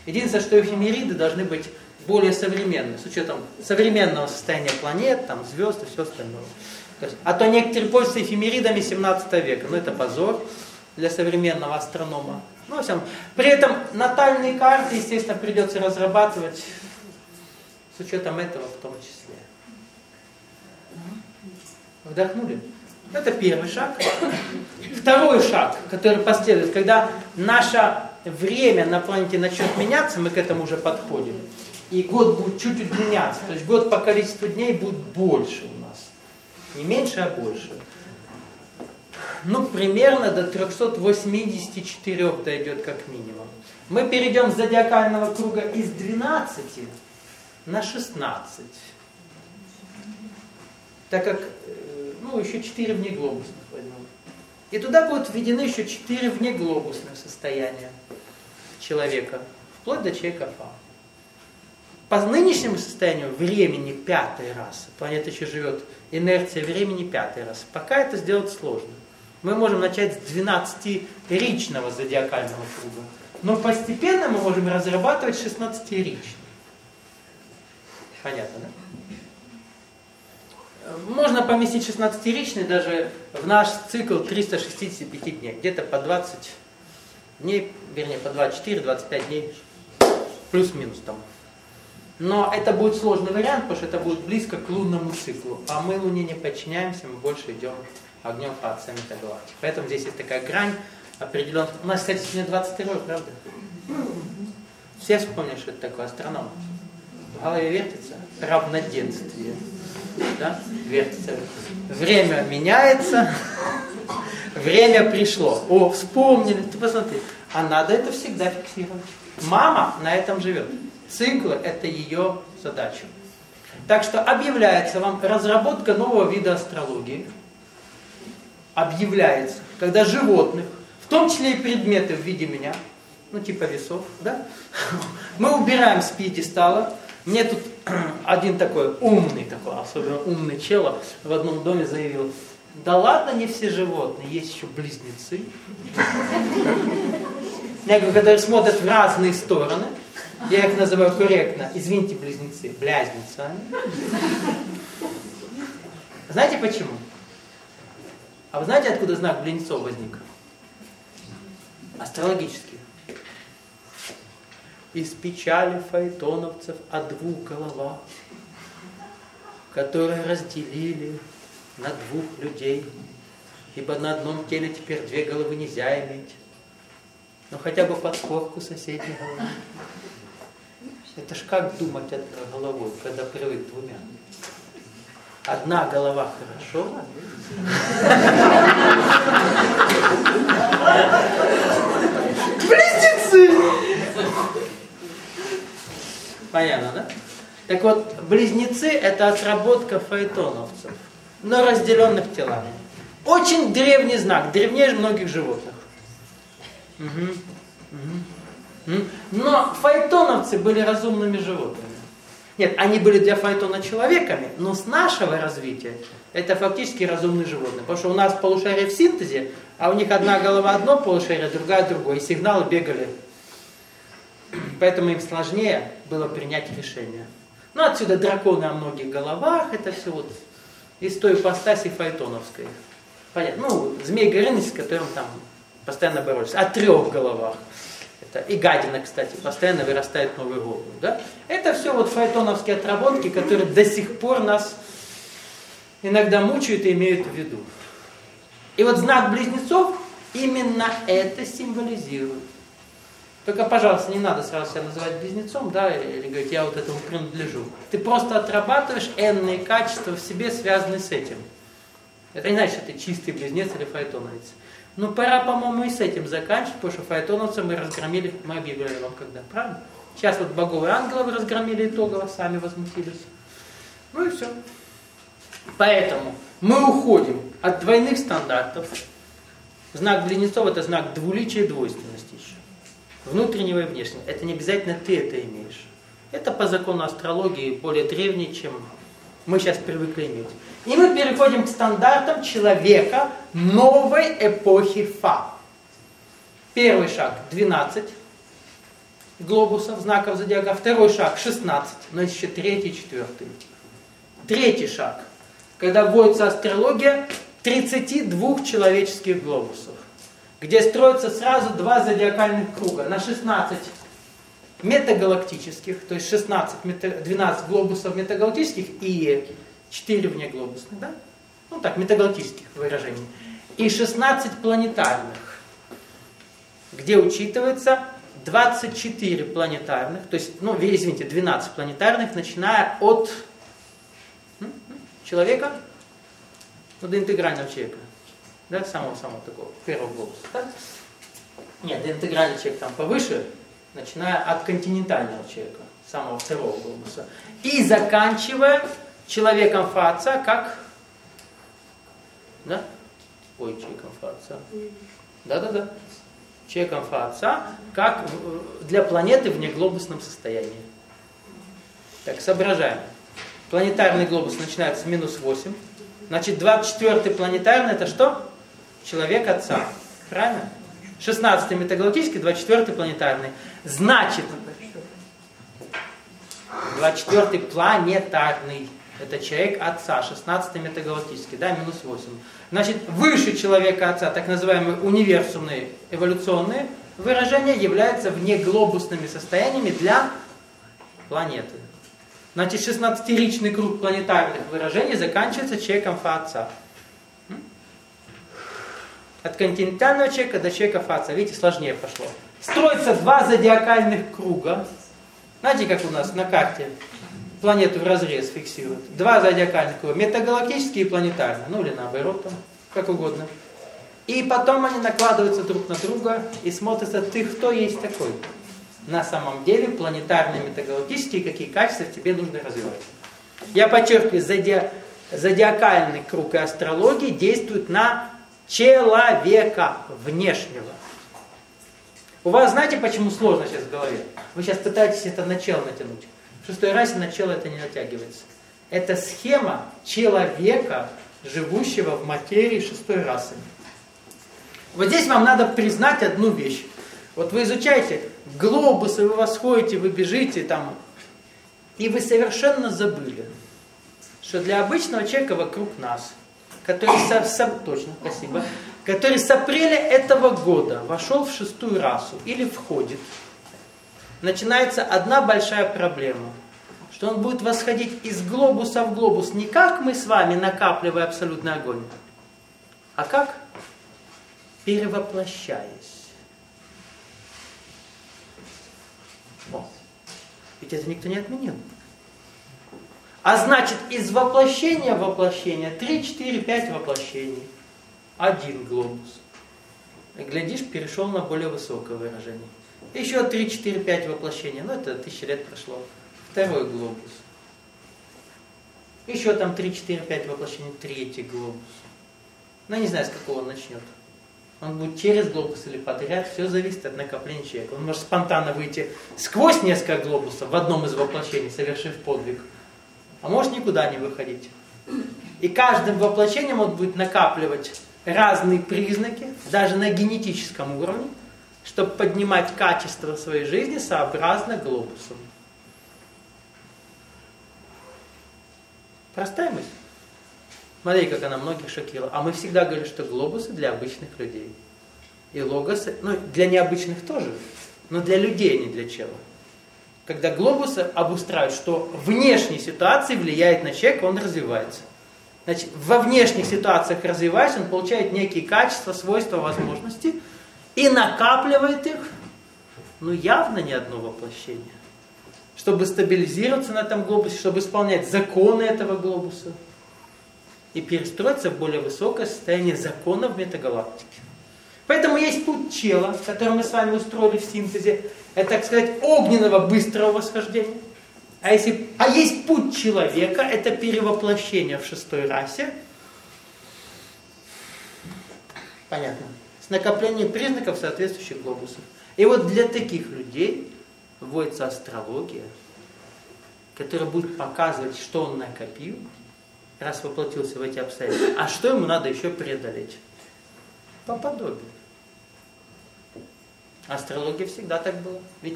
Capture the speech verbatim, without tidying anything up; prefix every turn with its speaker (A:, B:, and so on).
A: Единственное, что эфемериды должны быть более современные, с учетом современного состояния планет, там, звезд и все остальное. То есть, а то некоторые пользуются эфемеридами семнадцатого века. Ну это позор для современного астронома. Ну, всем. При этом натальные карты, естественно, придется разрабатывать с учетом этого в том числе. Вдохнули? Это первый шаг. Второй шаг, который последует, когда наше время на планете начнет меняться, мы к этому уже подходим, и год будет чуть удлиняться, то есть год по количеству дней будет больше у нас. Не меньше, а больше. Ну, примерно до трёхсот восьмидесяти четырёх дойдет как минимум. Мы перейдем с зодиакального круга из двенадцати на шестнадцать. Так как, ну, еще четыре внеглобусных возьмем. И туда будут введены еще четыре внеглобусных состояния человека, вплоть до человека Фа. По нынешнему состоянию времени пятый раз, планета еще живет, инерция времени пятый раз. Пока это сделать сложно. Мы можем начать с двенадцатиричного зодиакального круга, но постепенно мы можем разрабатывать шестнадцатиричный. Понятно, да? Можно поместить шестнадцатиричный даже в наш цикл триста шестьдесят пять дней, где-то по двадцать дней, вернее по двадцать четыре — двадцать пять дней, плюс-минус там. Но это будет сложный вариант, потому что это будет близко к лунному циклу, а мы Луне не подчиняемся, мы больше идем огнем по отцам метагалактики. Поэтому здесь есть такая грань определенная. У нас, кстати, сегодня двадцать второе, правда? Все вспомнили, что это такое астроном. В голове вертится равноденствие. Да? Вертится. Время меняется, время пришло. О, вспомнили, ты посмотри. А надо это всегда фиксировать. Мама на этом живет. Циклы – это ее задача. Так что объявляется вам разработка нового вида астрологии. Объявляется, когда животных, в том числе и предметы в виде меня, ну типа весов, да, мы убираем с пьедестала. Мне тут один такой умный, такой особенно умный чел в одном доме заявил: да ладно, не все животные, есть еще близнецы. Некоторые, которые смотрят в разные стороны, я их называю корректно, извините, близнецы, блязница. Знаете почему? А вы знаете, откуда знак близнецов возник? Астрологически. Из печали фаэтоновцев о двух головах, которые разделили на двух людей, ибо на одном теле теперь две головы нельзя иметь, но хотя бы подсковку соседней головы. Это ж как думать одной головой, когда привык двумя? Одна голова хорошо. Близнецы! Понятно, да? Так вот, близнецы – это отработка фаэтоновцев, но разделенных телами. Очень древний знак, древнее многих животных. Угу. Угу. Но фаэтоновцы были разумными животными. Нет, они были для фаэтона человеками, но с нашего развития это фактически разумные животные. Потому что у нас полушарие в синтезе, а у них одна голова одно полушарие, другая другое. И сигналы бегали. Поэтому им сложнее было принять решение. Ну, отсюда драконы о многих головах, это все вот из той ипостаси фаэтоновской. Понятно? Ну, Змей Горыныч, с которым там постоянно боролись. О трех головах. Это и гадина, кстати, постоянно вырастает новый голову. Да? Это все вот фаэтоновские отработки, которые до сих пор нас иногда мучают и имеют в виду. И вот знак близнецов именно это символизирует. Только, пожалуйста, не надо сразу себя называть близнецом, да, или говорить, я вот этому принадлежу. Ты просто отрабатываешь энные качества в себе, связанные с этим. Это не значит, что ты чистый близнец или фаэтоновец. Ну, пора, по-моему, и с этим заканчивать, потому что фаэтоновца мы разгромили, мы объявляли вам когда, правильно? Сейчас вот богов и ангелов разгромили итогово, сами возмутились. Ну и все. Поэтому мы уходим от двойных стандартов. Знак близнецов – это знак двуличия и двойственности еще. Внутреннего и внешнего. Это не обязательно ты это имеешь. Это по закону астрологии более древний, чем мы сейчас привыкли иметь. И мы переходим к стандартам человека новой эпохи Фа. Первый шаг – двенадцать. глобусов, знаков зодиака. Второй шаг шестнадцать, но есть еще третий, четвертый. Третий шаг, когда вводится астрология тридцати двух человеческих глобусов, где строятся сразу два зодиакальных круга на шестнадцать метагалактических, то есть шестнадцать, двенадцать глобусов метагалактических и четыре внеглобусных, да? Ну так, метагалактических выражений. И шестнадцать планетарных, где учитывается двадцать четыре планетарных, то есть, ну, извините, двенадцать планетарных, начиная от человека, ну, до интегрального человека, да, самого-самого такого, первого глобуса, да? Нет, до интегрального человека там повыше, начиная от континентального человека, самого второго глобуса, и заканчивая человеком Фа-Отца, как, да, ой, человеком Фа-Отца, да-да-да, человеком Фа-Отца, как для планеты в неглобусном состоянии. Так, соображаем. Планетарный глобус начинается с минус восемь. Значит, двадцать четвёртый планетарный это что? Человек Отца. Правильно? шестнадцатый метагалактический, двадцать четвёртый планетарный. Значит, двадцать четвёртый планетарный. Это человек Отца, шестнадцатый метагалактический, да, минус восемь. Значит, выше человека Отца, так называемые универсумные эволюционные выражения, являются внеглобусными состояниями для планеты. Значит, шестнадцатиричный круг планетарных выражений заканчивается человеком Фа-Отца. От континентального человека до человека Фа-Отца. Видите, сложнее пошло. Строятся два зодиакальных круга. Знаете, как у нас на карте планету в разрез фиксируют? Два зодиакальных круга. Метагалактические и планетарные. Ну или наоборот, там, как угодно. И потом они накладываются друг на друга и смотрятся, ты кто есть такой. На самом деле планетарные, метагалактические, какие качества тебе нужно развивать. Я подчеркиваю, зоди... зодиакальный круг и астрология действуют на человека внешнего. У вас знаете, почему сложно сейчас в голове? Вы сейчас пытаетесь это начало натянуть. В шестой расе начало это не натягивается. Это схема человека, живущего в материи шестой расы. Вот здесь вам надо признать одну вещь. Вот вы изучаете глобусы, вы восходите, вы бежите там, и вы совершенно забыли, что для обычного человека вокруг нас, который со, со, точно, спасибо, который с апреля этого года вошел в шестую расу или входит, начинается одна большая проблема, что он будет восходить из глобуса в глобус не как мы с вами, накапливая абсолютный огонь, а как перевоплощаясь. О, ведь это никто не отменил. А значит, из воплощения в воплощение три, четыре, пять воплощений. Один глобус. И, глядишь, перешел на более высокое выражение. Еще три, четыре, пять воплощений. Ну, это тысячи лет прошло. Второй глобус. Еще там три, четыре, пять воплощений. Третий глобус. Ну, не знаю, с какого он начнет. Он будет через глобус или подряд. Все зависит от накопления человека. Он может спонтанно выйти сквозь несколько глобусов в одном из воплощений, совершив подвиг. А может никуда не выходить. И каждым воплощением он будет накапливать разные признаки, даже на генетическом уровне, чтобы поднимать качество своей жизни сообразно глобусам. Простая мысль. Смотри, как она многих шокировала. А мы всегда говорили, что глобусы для обычных людей. И логосы, ну, для необычных тоже, но для людей, а не для чего. Когда глобусы обустраивают, что внешние ситуации влияют на человека, он развивается. Значит, во внешних ситуациях развиваясь, он получает некие качества, свойства, возможности и накапливает их, ну, явно не одно воплощение. Чтобы стабилизироваться на этом глобусе, чтобы исполнять законы этого глобуса и перестроиться в более высокое состояние законов метагалактики. Поэтому есть путь чела, который мы с вами устроили в синтезе, это, так сказать, огненного быстрого восхождения. А, если, а есть путь человека, это перевоплощение в шестой расе. Понятно. С накоплением признаков соответствующих глобусов. И вот для таких людей вводится астрология, которая будет показывать, что он накопил, раз воплотился в эти обстоятельства, а что ему надо еще преодолеть. По подобию. Астрология всегда так была. Ведь